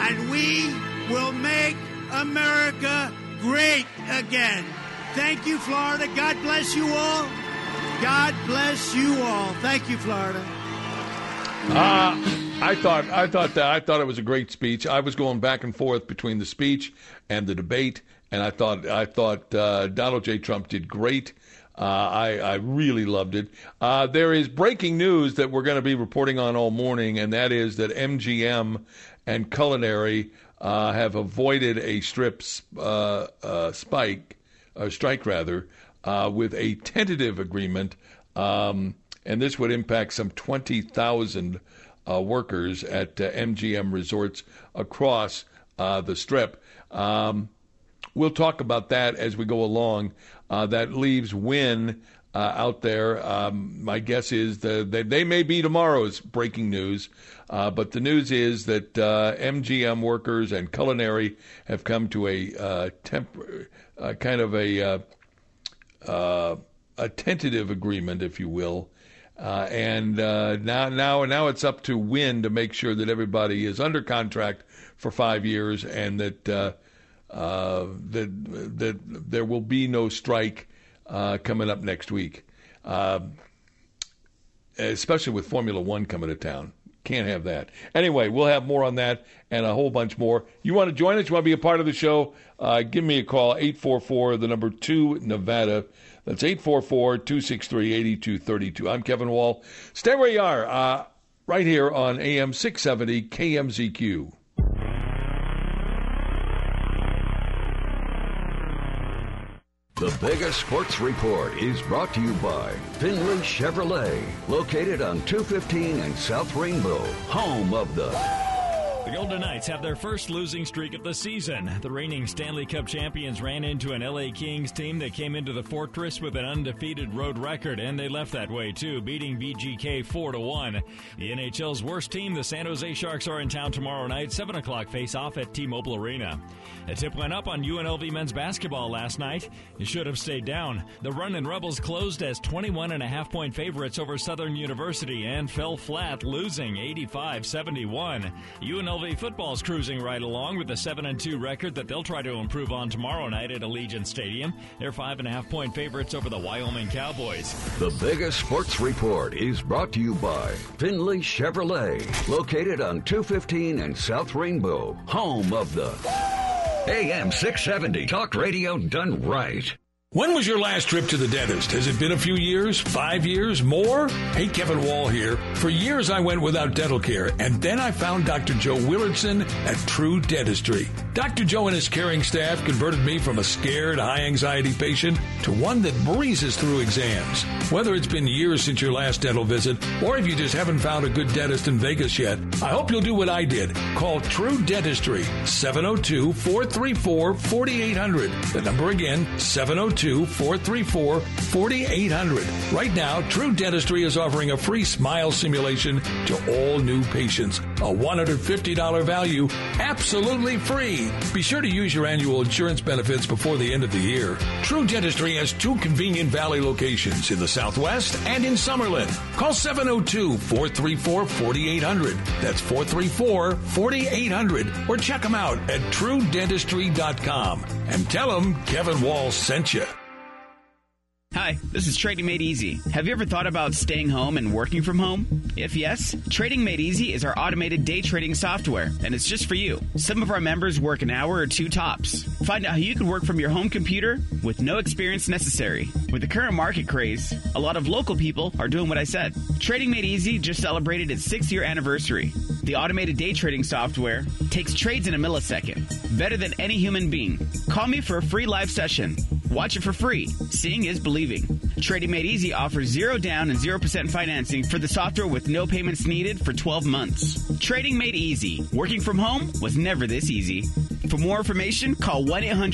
and we will make America great again. Thank you, Florida. God bless you all. God bless you all. Thank you, Florida. I thought it was a great speech. I was going back and forth between the speech and the debate, and I thought Donald J. Trump did great. I really loved it. There is breaking news that we're going to be reporting on all morning, and that is that MGM and Culinary have avoided a strike with a tentative agreement, and this would impact some 20,000 workers at MGM resorts across the Strip. We'll talk about that as we go along. That leaves Wynn out there. My guess is they may be tomorrow's breaking news, but the news is that MGM workers and Culinary have come to a tentative agreement, if you will. And now it's up to Wynn to make sure that everybody is under contract for 5 years, and that that there will be no strike coming up next week, especially with Formula One coming to town. Can't have that. Anyway, we'll have more on that and a whole bunch more. You want to join us? You want to be a part of the show? Give me a call, 844-2 That's 844-263-8232. I'm Kevin Wall. Stay where you are, right here on AM 670 KMZQ. The Vegas Sports Report is brought to you by Finley Chevrolet, located on 215 and South Rainbow, home of the... The Golden Knights have their first losing streak of the season. The reigning Stanley Cup champions ran into an LA Kings team that came into the Fortress with an undefeated road record, and they left that way too, beating VGK 4-1. The NHL's worst team, the San Jose Sharks, are in town tomorrow night, 7 o'clock face-off at T-Mobile Arena. A tip went up on UNLV men's basketball last night. It should have stayed down. The Runnin' Rebels closed as 21.5-point favorites over Southern University and fell flat, losing 85-71. UNLV football's cruising right along with a 7-2 record that they'll try to improve on tomorrow night at Allegiant Stadium. They're 5.5-point favorites over the Wyoming Cowboys. The Vegas Sports Report is brought to you by Finley Chevrolet, located on 215 and South Rainbow, home of the AM 670 Talk Radio done right. When was your last trip to the dentist? Has it been a few years? 5 years? More? Hey, Kevin Wall here. For years I went without dental care, and then I found Dr. Joe Willardson at True Dentistry. Dr. Joe and his caring staff converted me from a scared, high-anxiety patient to one that breezes through exams. Whether it's been years since your last dental visit, or if you just haven't found a good dentist in Vegas yet, I hope you'll do what I did. Call True Dentistry, 702-434-4800. The number again, 702-434-4800. Right now, True Dentistry is offering a free smile simulation to all new patients. A $150 value, absolutely free. Be sure to use your annual insurance benefits before the end of the year. True Dentistry has 2 convenient Valley locations in the Southwest and in Summerlin. Call 702-434-4800. That's 434-4800. Or check them out at TrueDentistry.com and tell them Kevin Wall sent you. Hi, this is Trading Made Easy. Have you ever thought about staying home and working from home? If yes, Trading Made Easy is our automated day trading software, and it's just for you. Some of our members work an hour or 2 tops. Find out how you can work from your home computer with no experience necessary. With the current market craze, a lot of local people are doing what I said. Trading Made Easy just celebrated its 6th-year anniversary. The automated day trading software takes trades in a millisecond, better than any human being. Call me for a free live session. Watch it for free. Seeing is believing. Trading Made Easy offers 0 down and 0% financing for the software with no payments needed for 12 months. Trading Made Easy. Working from home was never this easy. For more information, call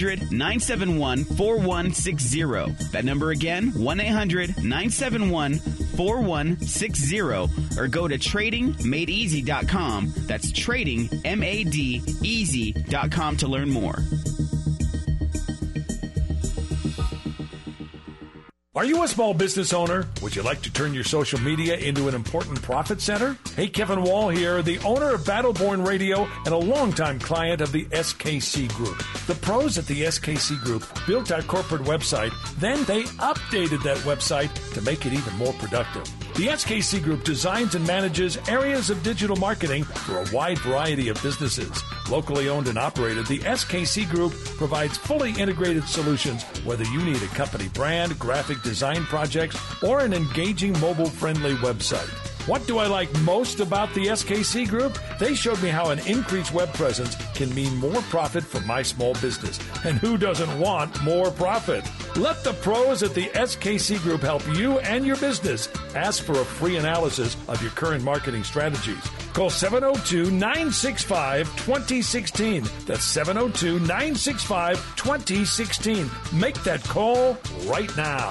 1-800-971-4160. That number again, 1-800-971-4160. Or go to TradingMadeEasy.com. That's TradingMadeEasy.com to learn more. Are you a small business owner? Would you like to turn your social media into an important profit center? Hey, Kevin Wall here, the owner of Battleborn Radio and a longtime client of the SKC Group. The pros at the SKC Group built our corporate website, then they updated that website to make it even more productive. The SKC Group designs and manages areas of digital marketing for a wide variety of businesses. Locally owned and operated, the SKC Group provides fully integrated solutions whether you need a company brand, graphic design projects, or an engaging mobile-friendly website. What do I like most about the SKC Group? They showed me how an increased web presence can mean more profit for my small business. And who doesn't want more profit? Let the pros at the SKC Group help you and your business. Ask for a free analysis of your current marketing strategies. Call 702-965-2016. That's 702-965-2016. Make that call right now.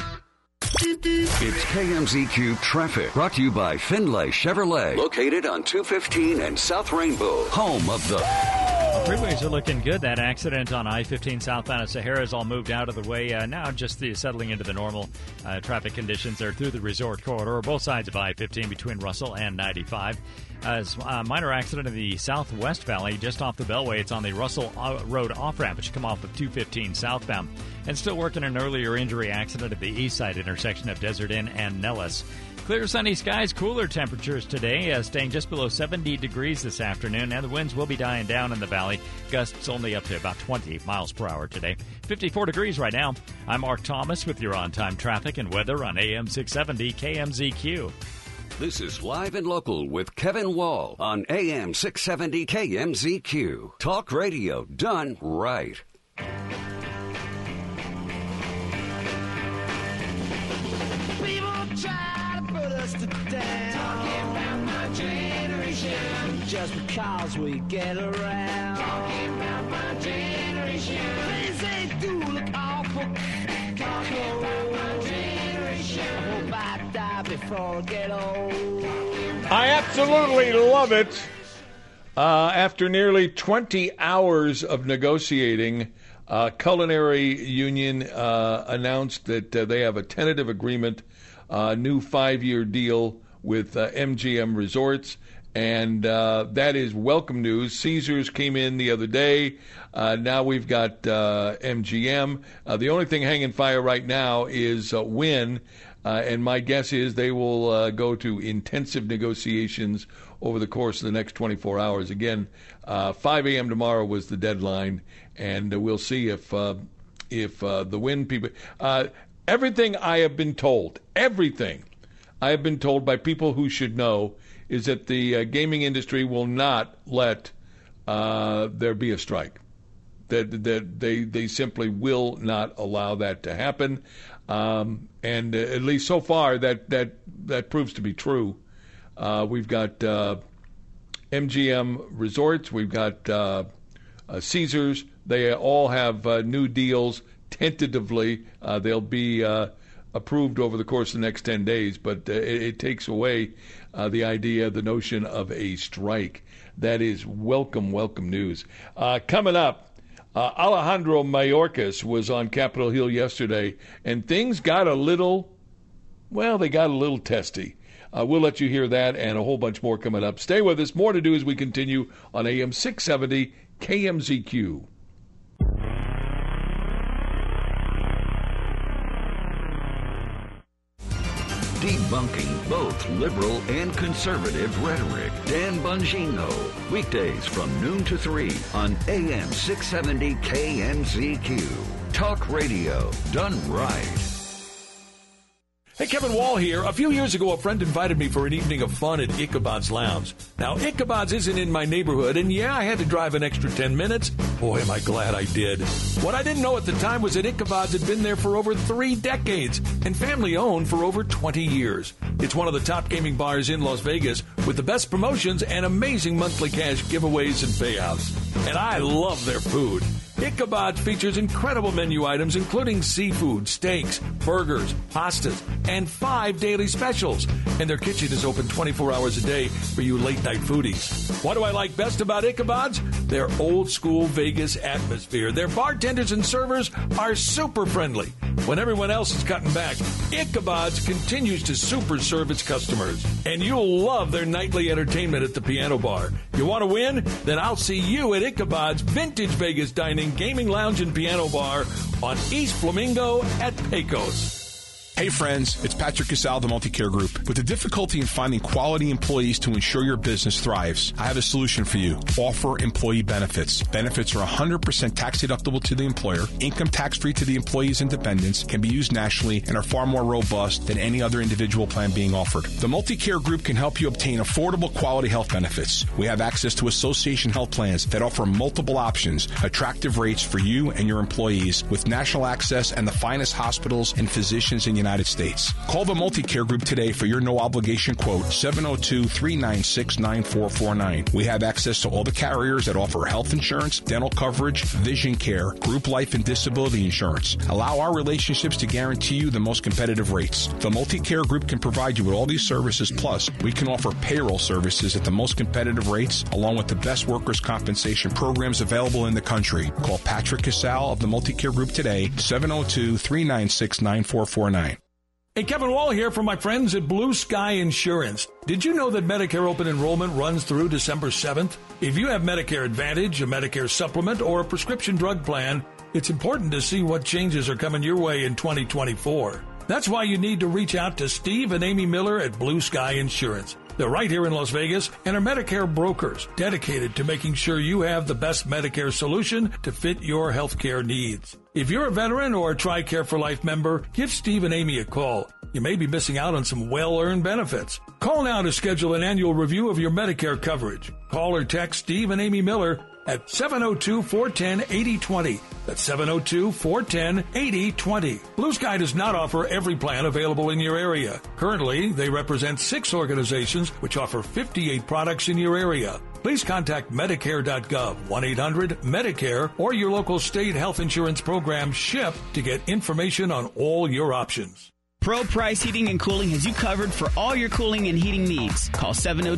It's KMZQ Traffic, brought to you by Finlay Chevrolet, located on 215 and South Rainbow, home of the... Freeways are looking good. That accident on I-15 southbound at Sahara is all moved out of the way. Now just settling into the normal traffic conditions there through the resort corridor, both sides of I-15 between Russell and 95. A minor accident in the Southwest Valley just off the Beltway. It's on the Russell Road off-ramp. It should come off of 215 southbound. And still working an earlier injury accident at the east side intersection of Desert Inn and Nellis. Clear sunny skies, cooler temperatures today, staying just below 70 degrees this afternoon, and the winds will be dying down in the valley. Gusts only up to about 20 miles per hour today. 54 degrees right now. I'm Mark Thomas with your on-time traffic and weather on AM 670 KMZQ. This is Live and Local with Kevin Wall on AM 670 KMZQ. Talk radio done right. Talking about my generation, just because we get around. Talking about my generation, things they do look awful. Talking about my generation, I hope I die before I get old. I absolutely love it. After nearly 20 hours of negotiating, Culinary Union announced that they have a tentative agreement, new 5-year deal with MGM Resorts, and that is welcome news. Caesars came in the other day. Now we've got MGM. The only thing hanging fire right now is Wynn, and my guess is they will go to intensive negotiations over the course of the next 24 hours. Again, 5 a.m. tomorrow was the deadline, and we'll see if the Wynn people... Everything I have been told by people who should know is that the gaming industry will not let there be a strike. That they simply will not allow that to happen. And at least so far, that proves to be true. We've got MGM Resorts. We've got Caesars. They all have new deals. Tentatively, they'll be approved over the course of the next 10 days, but it takes away the notion of a strike. That is welcome news. Coming up, Alejandro Mayorkas was on Capitol Hill yesterday, and things got a little testy. We'll let you hear that and a whole bunch more coming up. Stay with us. More to do as we continue on AM 670 KMZQ. Debunking both liberal and conservative rhetoric. Dan Bongino. Weekdays from noon to 3 on AM 670 KMZQ. Talk radio done right. Hey, Kevin Wall here. A few years ago, a friend invited me for an evening of fun at Ichabod's Lounge. Now, Ichabod's isn't in my neighborhood, and yeah, I had to drive an extra 10 minutes. Boy, am I glad I did. What I didn't know at the time was that Ichabod's had been there for over 3 decades and family-owned for over 20 years. It's one of the top gaming bars in Las Vegas with the best promotions and amazing monthly cash giveaways and payouts. And I love their food. Ichabod features incredible menu items including seafood, steaks, burgers, pastas, and 5 daily specials. And their kitchen is open 24 hours a day for you late-night foodies. What do I like best about Ichabod's? Their old-school Vegas atmosphere. Their bartenders and servers are super friendly. When everyone else is cutting back, Ichabod's continues to super serve its customers. And you'll love their nightly entertainment at the Piano Bar. You want to win? Then I'll see you at Ichabod's Vintage Vegas Dining, Gaming Lounge, and Piano Bar on East Flamingo at Pecos. Hey friends, it's Patrick Casal of the Multicare Group. With the difficulty in finding quality employees to ensure your business thrives, I have a solution for you. Offer employee benefits. Benefits are 100% tax deductible to the employer, income tax-free to the employee's and dependents, can be used nationally, and are far more robust than any other individual plan being offered. The Multicare Group can help you obtain affordable quality health benefits. We have access to association health plans that offer multiple options, attractive rates for you and your employees, with national access and the finest hospitals and physicians in the United States. Call the Multicare Group today for your no-obligation quote, 702-396-9449. We have access to all the carriers that offer health insurance, dental coverage, vision care, group life and disability insurance. Allow our relationships to guarantee you the most competitive rates. The Multicare Group can provide you with all these services, plus we can offer payroll services at the most competitive rates, along with the best workers' compensation programs available in the country. Call Patrick Casal of the Multicare Group today, 702-396-9449. Hey, Kevin Wall here from my friends at Blue Sky Insurance. Did you know that Medicare open enrollment runs through December 7th? If you have Medicare Advantage, a Medicare supplement, or a prescription drug plan, it's important to see what changes are coming your way in 2024. That's why you need to reach out to Steve and Amy Miller at Blue Sky Insurance. They're right here in Las Vegas and are Medicare brokers dedicated to making sure you have the best Medicare solution to fit your healthcare needs. If you're a veteran or a TRICARE for Life member, give Steve and Amy a call. You may be missing out on some well-earned benefits. Call now to schedule an annual review of your Medicare coverage. Call or text Steve and Amy Miller at 702-410-8020. That's 702-410-8020. Blue Sky does not offer every plan available in your area. Currently, they represent 6 organizations which offer 58 products in your area. Please contact Medicare.gov, 1-800-MEDICARE, or your local state health insurance program, SHIP, to get information on all your options. Pro Price Heating and Cooling has you covered for all your cooling and heating needs. Call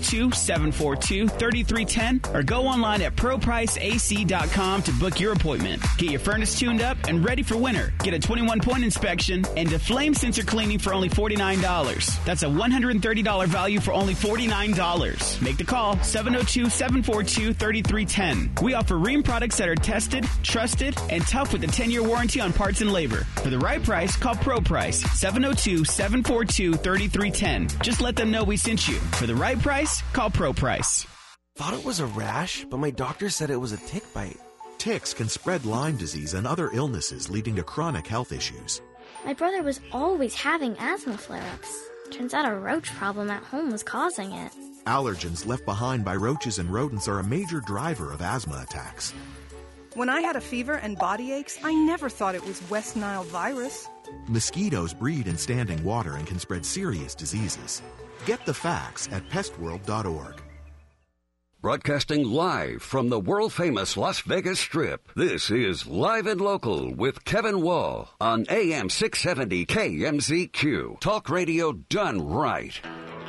702-742-3310 or go online at ProPriceAC.com to book your appointment. Get your furnace tuned up and ready for winter. Get a 21-point inspection and a flame sensor cleaning for only $49. That's a $130 value for only $49. Make the call, 702-742-3310. We offer Rheem products that are tested, trusted, and tough with a 10-year warranty on parts and labor. For the right price, call Pro Price, 702-742-3310. Just let them know we sent you. For the right price, call Pro Price. Thought it was a rash, but my doctor said it was a tick bite. Ticks can spread Lyme disease and other illnesses, leading to chronic health issues. My brother was always having asthma flare-ups. Turns out a roach problem at home was causing it. Allergens left behind by roaches and rodents are a major driver of asthma attacks. When I had a fever and body aches, I never thought it was West Nile virus. Mosquitoes breed in standing water and can spread serious diseases. Get the facts at pestworld.org. Broadcasting live from the world-famous Las Vegas Strip, this is Live and Local with Kevin Wall on AM 670 KMZQ. Talk radio done right.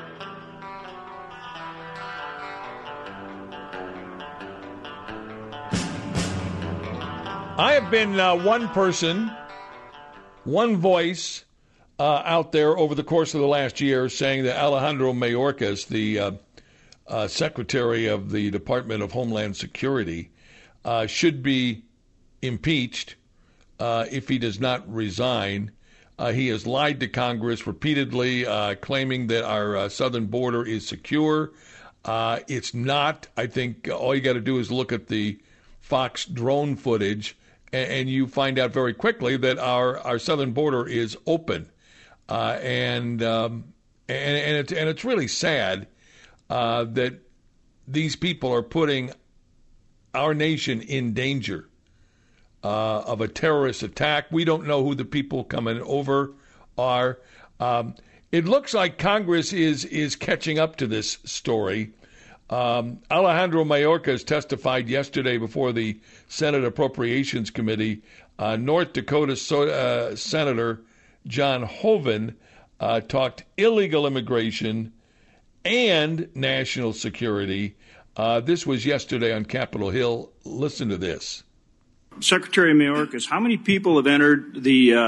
I have been one person, one voice out there over the course of the last year saying that Alejandro Mayorkas, the Secretary of the Department of Homeland Security, should be impeached if he does not resign. He has lied to Congress repeatedly, claiming that our southern border is secure. It's not. I think all you got to do is look at the Fox drone footage, and you find out very quickly that our southern border is open, and it's really sad that these people are putting our nation in danger of a terrorist attack. We don't know who the people coming over are. It looks like Congress is catching up to this story. Alejandro Mayorkas testified yesterday before the Senate Appropriations Committee. North Dakota Senator John Hoeven talked illegal immigration and national security. This was yesterday on Capitol Hill. Listen to this. Secretary Mayorkas, how many people have entered the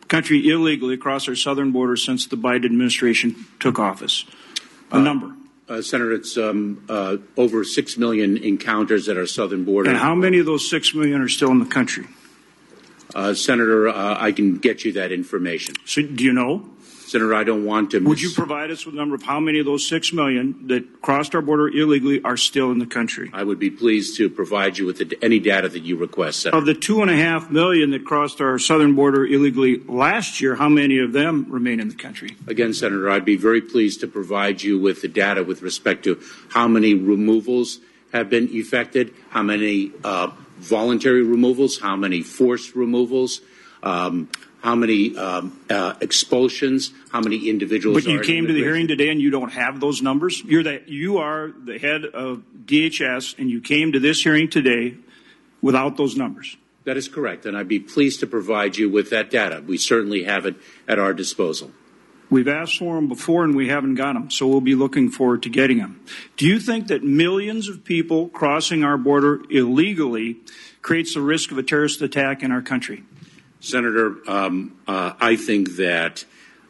country illegally across our southern border since the Biden administration took office? A number. Senator, it's over 6 million encounters at our southern border. And how many of those 6 million are still in the country? Senator, I can get you that information. So, do you know? Senator, I don't want to. Would you provide us with a number of how many of those 6 million that crossed our border illegally are still in the country? I would be pleased to provide you with any data that you request, Senator. Of the 2.5 million that crossed our southern border illegally last year, how many of them remain in the country? Again, Senator, I'd be very pleased to provide you with the data with respect to how many removals have been effected, how many voluntary removals, how many forced removals, how many expulsions, how many individuals. But you came to the hearing today and you don't have those numbers? You are the head of DHS and you came to this hearing today without those numbers. That is correct, and I'd be pleased to provide you with that data. We certainly have it at our disposal. We've asked for them before and we haven't got them, so we'll be looking forward to getting them. Do you think that millions of people crossing our border illegally creates the risk of a terrorist attack in our country? Senator, I think that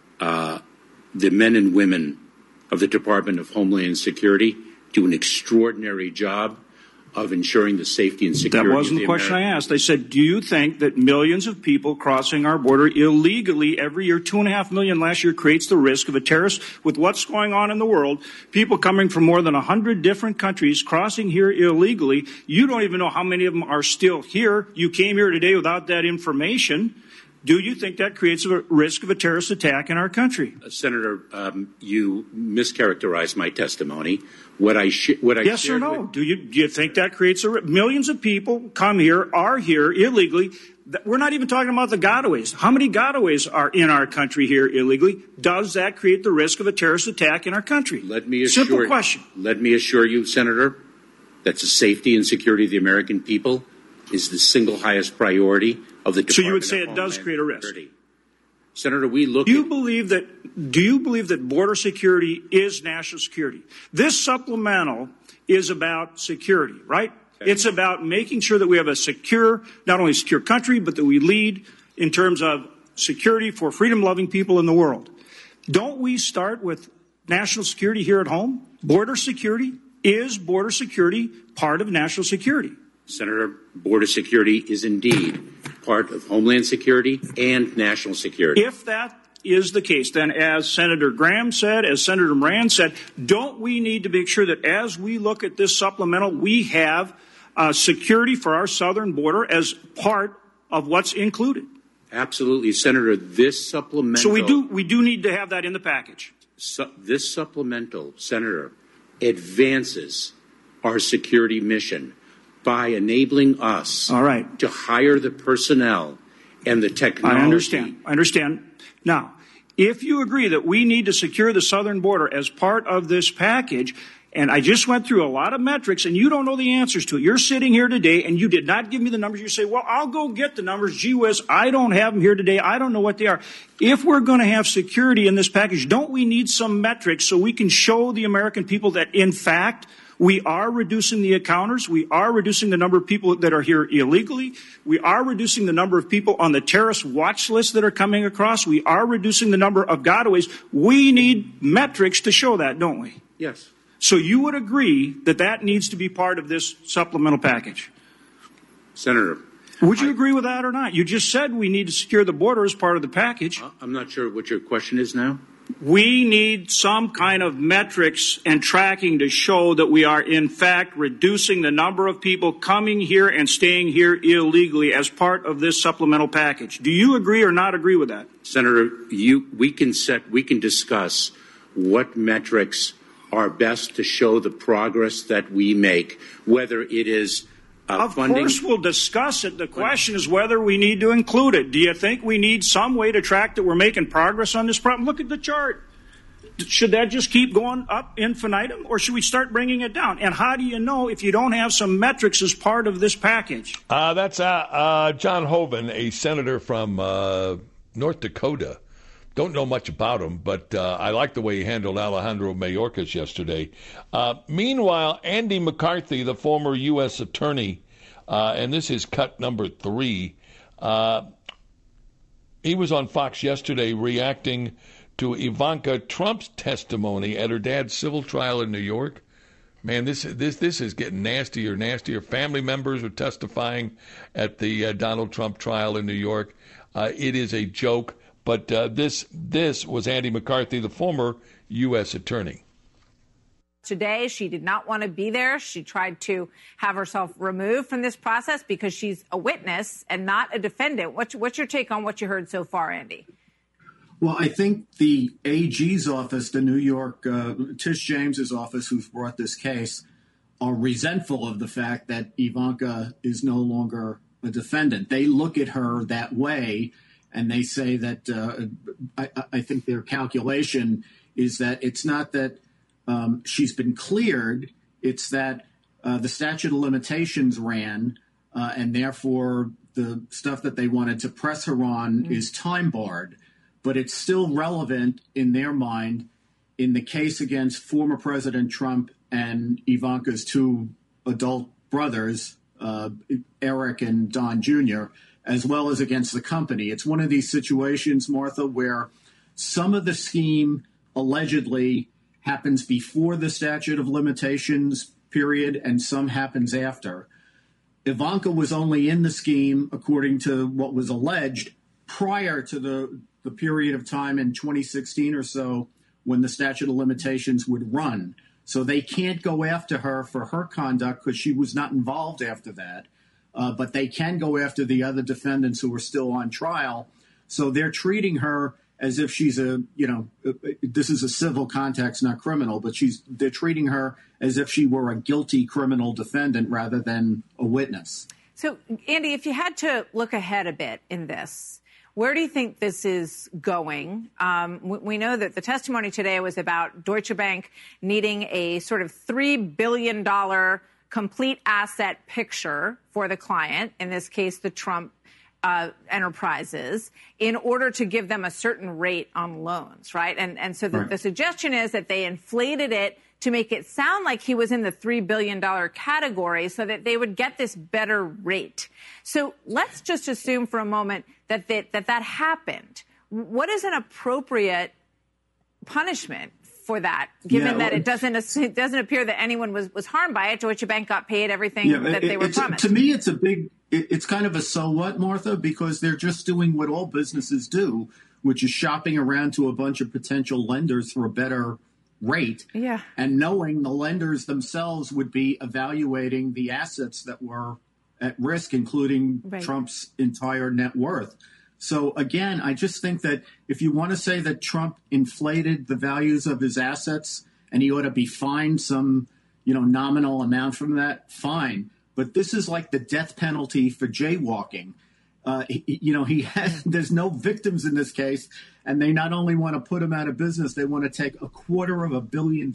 the men and women of the Department of Homeland Security do an extraordinary job of ensuring the safety and security. That wasn't the question I asked. I said, do you think that millions of people crossing our border illegally every year, 2.5 million last year, creates the risk of a terrorist with what's going on in the world, people coming from more than 100 different countries crossing here illegally? You don't even know how many of them are still here. You came here today without that information. Do you think that creates a risk of a terrorist attack in our country? Senator, you mischaracterized my testimony. Yes or no? Do you think that creates a risk? Millions of people come here, are here illegally. We're not even talking about the gotaways. How many gotaways are in our country here illegally? Does that create the risk of a terrorist attack in our country? Simple question. Let me assure you, Senator, that the safety and security of the American people is the single highest priority of the Department. So you would say it does create a risk? Senator, we look. Do you believe that border security is national security? This supplemental is about security, right? Okay. It's about making sure that we have a secure, not only secure country, but that we lead in terms of security for freedom-loving people in the world. Don't we start with national security here at home? Border security? Is border security part of national security? Senator, border security is indeed part of Homeland Security and national security. If that is the case, then as Senator Graham said, as Senator Moran said, don't we need to make sure that as we look at this supplemental, we have security for our southern border as part of what's included? Absolutely, Senator. This supplemental. So we do need to have that in the package. This supplemental, Senator, advances our security mission by enabling us to hire the personnel and the technology. I understand. Now, if you agree that we need to secure the southern border as part of this package, and I just went through a lot of metrics and you don't know the answers to it. You're sitting here today and you did not give me the numbers. You say, well, I'll go get the numbers. Gee whiz, I don't have them here today. I don't know what they are. If we're going to have security in this package, don't we need some metrics so we can show the American people that, in fact, we are reducing the encounters. We are reducing the number of people that are here illegally. We are reducing the number of people on the terrorist watch list that are coming across. We are reducing the number of gotaways. We need metrics to show that, don't we? Yes. So you would agree that that needs to be part of this supplemental package? Senator. Would you agree with that or not? You just said we need to secure the border as part of the package. I'm not sure what your question is now. We need some kind of metrics and tracking to show that we are, in fact, reducing the number of people coming here and staying here illegally as part of this supplemental package. Do you agree or not agree with that? Senator, we can discuss what metrics are best to show the progress that we make, whether it is funding. Of course we'll discuss it. The question is whether we need to include it. Do you think we need some way to track that we're making progress on this problem? Look at the chart. Should that just keep going up infinitum, or should we start bringing it down? And how do you know if you don't have some metrics as part of this package? That's John Hoeven, a senator from North Dakota. Don't know much about him, but I like the way he handled Alejandro Mayorkas yesterday. Meanwhile, Andy McCarthy, the former U.S. attorney, and this is cut number 3, He was on Fox yesterday reacting to Ivanka Trump's testimony at her dad's civil trial in New York. Man, this is getting nastier and nastier. Family members are testifying at the Donald Trump trial in New York. It is a joke, but this was Andy McCarthy, the former U.S. attorney. Today, she did not want to be there. She tried to have herself removed from this process because she's a witness and not a defendant. What's your take on what you heard so far, Andy? Well, I think the AG's office, the New York, Tish James's office, who's brought this case, are resentful of the fact that Ivanka is no longer a defendant. They look at her that way, and they say that I think their calculation is that it's not that she's been cleared, it's that the statute of limitations ran, and therefore the stuff that they wanted to press her on is time barred. But it's still relevant in their mind in the case against former President Trump and Ivanka's two adult brothers, Eric and Don Jr., as well as against the company. It's one of these situations, Martha, where some of the scheme allegedly happens before the statute of limitations period and some happens after. Ivanka was only in the scheme, according to what was alleged, prior to the period of time in 2016 or so when the statute of limitations would run. So they can't go after her for her conduct because she was not involved after that. But they can go after the other defendants who are still on trial. So they're treating her as if she's this is a civil context, not criminal, but they're treating her as if she were a guilty criminal defendant rather than a witness. So, Andy, if you had to look ahead a bit in this, where do you think this is going? We know that the testimony today was about Deutsche Bank needing a sort of $3 billion complete asset picture for the client, in this case, the Trump enterprises, in order to give them a certain rate on loans, right? And so the suggestion is that they inflated it to make it sound like he was in the $3 billion category so that they would get this better rate. So let's just assume for a moment that happened. What is an appropriate punishment for that, given that it doesn't appear that anyone was harmed by it? Deutsche Bank got paid everything that they were promised. To me, it's kind of a so what, Martha, because they're just doing what all businesses do, which is shopping around to a bunch of potential lenders for a better rate, and knowing the lenders themselves would be evaluating the assets that were at risk, including Trump's entire net worth. So, again, I just think that if you want to say that Trump inflated the values of his assets and he ought to be fined some, nominal amount from that, fine. But this is like the death penalty for jaywalking. There's no victims in this case, and they not only want to put him out of business, they want to take $250 million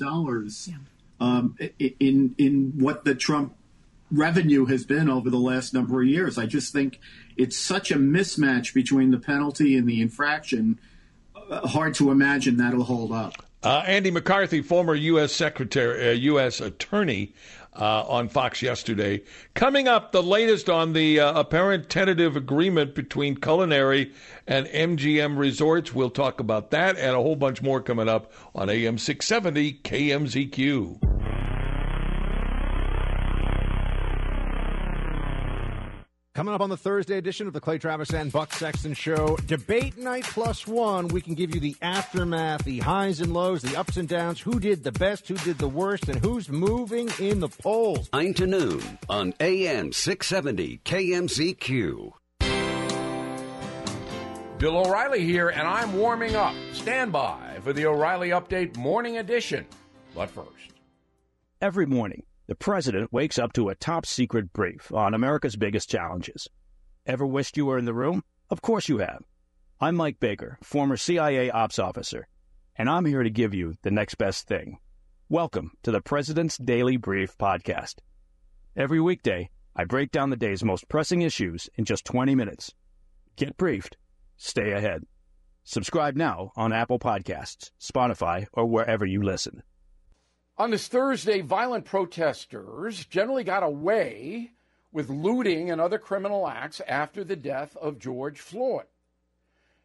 in what the Trump revenue has been over the last number of years. I just think it's such a mismatch between the penalty and the infraction. Hard to imagine that'll hold up. Andy McCarthy, former U.S. attorney, on Fox yesterday. Coming up, the latest on the apparent tentative agreement between Culinary and MGM Resorts. We'll talk about that and a whole bunch more coming up on AM 670 KMZQ. Coming up on the Thursday edition of the Clay Travis and Buck Sexton Show, Debate Night +1. We can give you the aftermath, the highs and lows, the ups and downs, who did the best, who did the worst, and who's moving in the polls. 9 to noon on AM 670 KMZQ. Bill O'Reilly here, and I'm warming up. Stand by for the O'Reilly Update Morning Edition. But first. Every morning, the president wakes up to a top-secret brief on America's biggest challenges. Ever wished you were in the room? Of course you have. I'm Mike Baker, former CIA ops officer, and I'm here to give you the next best thing. Welcome to the President's Daily Brief podcast. Every weekday, I break down the day's most pressing issues in just 20 minutes. Get briefed. Stay ahead. Subscribe now on Apple Podcasts, Spotify, or wherever you listen. On this Thursday, violent protesters generally got away with looting and other criminal acts after the death of George Floyd.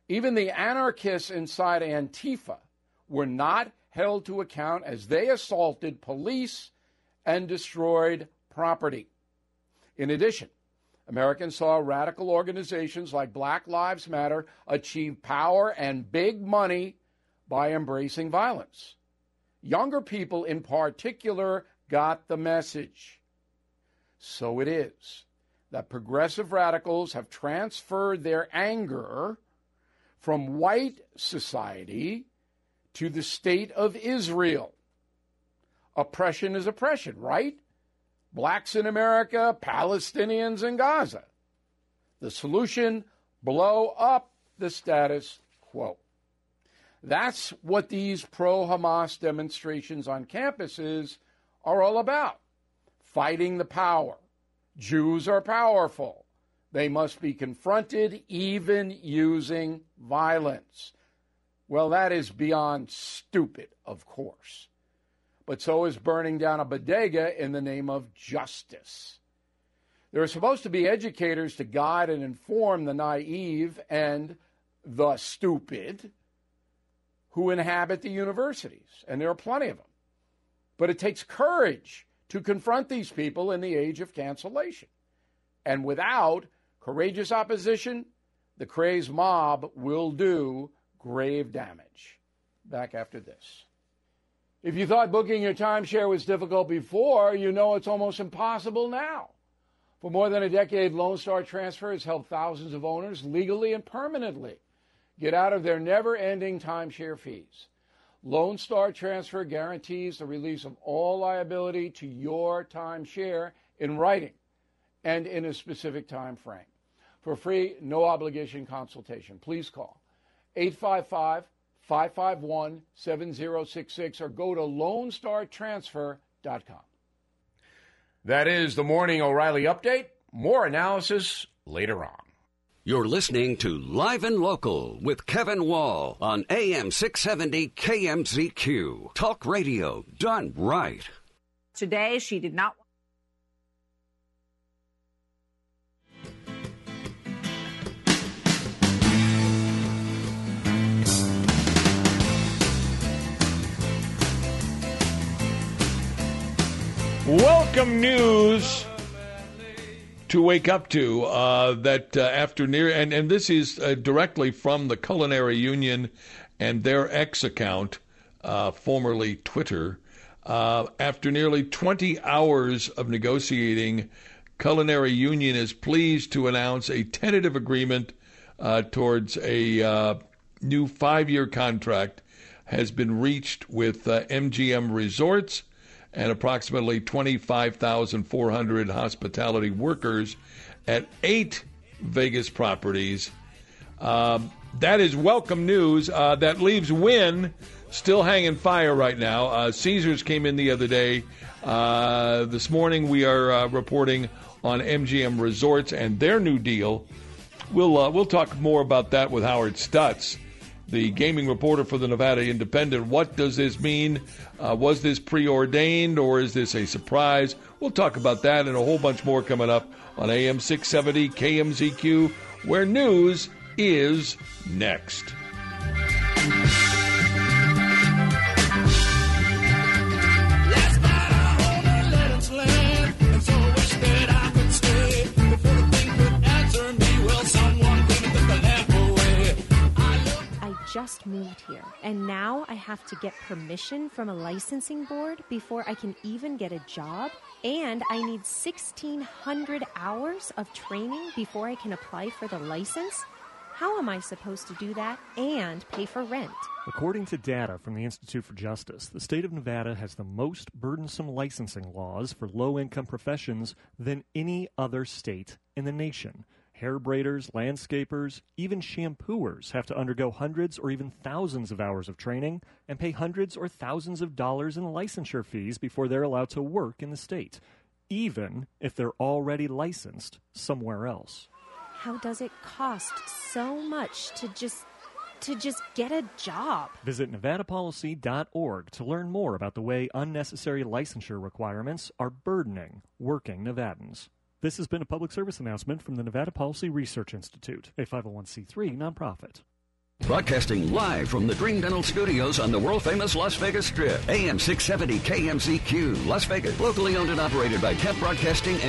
Even the anarchists inside Antifa were not held to account as they assaulted police and destroyed property. In addition, Americans saw radical organizations like Black Lives Matter achieve power and big money by embracing violence. Younger people in particular got the message. So it is that progressive radicals have transferred their anger from white society to the state of Israel. Oppression is oppression, right? Blacks in America, Palestinians in Gaza. The solution, blow up the status quo. That's what these pro-Hamas demonstrations on campuses are all about. Fighting the power. Jews are powerful. They must be confronted, even using violence. Well, that is beyond stupid, of course. But so is burning down a bodega in the name of justice. There are supposed to be educators to guide and inform the naive and the stupid who inhabit the universities, and there are plenty of them. But it takes courage to confront these people in the age of cancellation. And without courageous opposition, the crazed mob will do grave damage. Back after this. If you thought booking your timeshare was difficult before, you know it's almost impossible now. For more than a decade, Lone Star Transfer has helped thousands of owners legally and permanently get out of their never-ending timeshare fees. Lone Star Transfer guarantees the release of all liability to your timeshare in writing and in a specific time frame. For free, no-obligation consultation, please call 855-551-7066 or go to LoneStarTransfer.com. That is the Morning O'Reilly Update. More analysis later on. You're listening to Live and Local with Kevin Wall on AM 670 KMZQ. Talk radio done right. Today, she did not. Welcome news to wake up to after near, and this is directly from the Culinary Union and their X account, formerly Twitter. After nearly 20 hours of negotiating, Culinary Union is pleased to announce a tentative agreement towards a new 5-year contract has been reached with MGM Resorts and approximately 25,400 hospitality workers at 8 Vegas properties. That is welcome news. That leaves Wynn still hanging fire right now. Caesars came in the other day. This morning we are reporting on MGM Resorts and their new deal. We'll talk more about that with Howard Stutz, the gaming reporter for the Nevada Independent. What does this mean? Was this preordained or is this a surprise? We'll talk about that and a whole bunch more coming up on AM 670 KMZQ, where news is next. Just moved here, and now I have to get permission from a licensing board before I can even get a job, and I need 1,600 hours of training before I can apply for the license. How am I supposed to do that and pay for rent? According to data from the Institute for Justice, the state of Nevada has the most burdensome licensing laws for low-income professions than any other state in the nation. Hair braiders, landscapers, even shampooers have to undergo hundreds or even thousands of hours of training and pay hundreds or thousands of dollars in licensure fees before they're allowed to work in the state, even if they're already licensed somewhere else. How does it cost so much to just get a job? Visit NevadaPolicy.org to learn more about the way unnecessary licensure requirements are burdening working Nevadans. This has been a public service announcement from the Nevada Policy Research Institute, a 501c3 nonprofit. Broadcasting live from the Dream Dental Studios on the world-famous Las Vegas Strip. AM 670 KMZQ, Las Vegas. Locally owned and operated by Kemp Broadcasting